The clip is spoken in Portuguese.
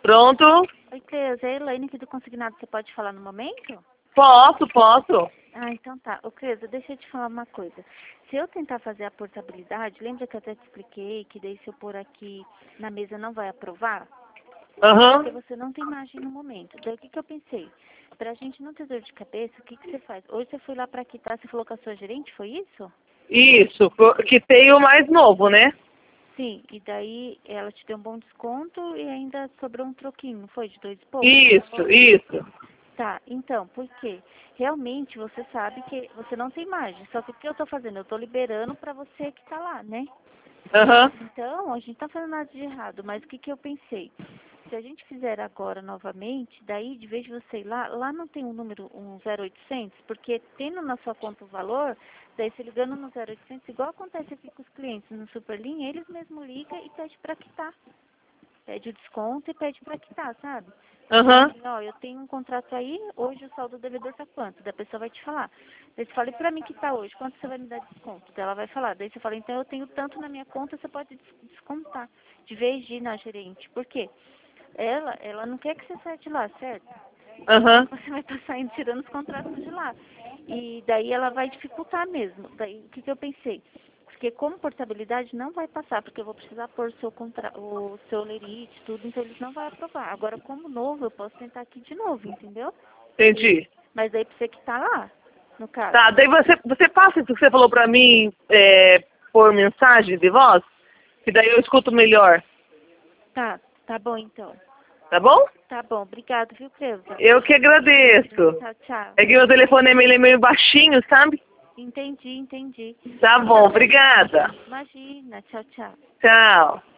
Pronto? Oi, Cleusa, é a Elaine aqui do Consignado. Você pode falar no momento? Posso. Ah, então tá. Ô, Cleusa, deixa eu te falar uma coisa. Se eu tentar fazer a portabilidade, lembra que eu até te expliquei que daí se eu pôr aqui na mesa não vai aprovar? Porque Aham. você não tem margem no momento. Daí o que eu pensei? Pra gente não ter dor de cabeça, o que você faz? Hoje você foi lá pra quitar, você falou com a sua gerente, foi isso? Isso, que tem o mais novo, né? Sim, e daí ela te deu um bom desconto e ainda sobrou um troquinho, não foi? De 2 e pouco? Isso. Tá, então, por quê? Realmente você sabe que você não tem margem. Só que o que eu tô fazendo? Eu tô liberando pra você que tá lá, né? Aham. Então, a gente tá fazendo nada de errado, mas o que eu pensei? Se a gente fizer agora novamente, daí de vez de você ir lá não tem um número, um 0800, porque tendo na sua conta o valor, daí você ligando no 0800, igual acontece aqui com os clientes no Superlinha, eles mesmos ligam e pedem pra quitar. Pede o desconto e pede pra quitar, sabe? Aham. Assim, ó, eu tenho um contrato aí, hoje o saldo do devedor tá quanto? Daí a pessoa vai te falar. Daí você fala, e pra mim que tá hoje, quanto você vai me dar de desconto? Daí ela vai falar. Daí você fala, então eu tenho tanto na minha conta, você pode descontar. De vez de ir na gerente. Por quê? Ela não quer que você saia de lá, certo? Aham. Você vai estar saindo, tirando os contratos de lá. E daí ela vai dificultar mesmo. Daí o que eu pensei? Porque como portabilidade não vai passar, porque eu vou precisar pôr o seu lerite, tudo, então eles não vão aprovar. Agora, como novo, eu posso tentar aqui de novo, entendeu? Entendi. Mas daí pra você que tá lá, no caso. Tá, daí você passa isso que você falou pra mim por mensagem de voz, que daí eu escuto melhor, Tá bom então. tá bom? Tá bom, obrigado, viu, Cleusa? Eu que agradeço. Tchau, tchau. É que meu telefone ele é meio baixinho, sabe? Entendi. Tá bom, obrigada. Imagina, tchau, tchau. Tchau.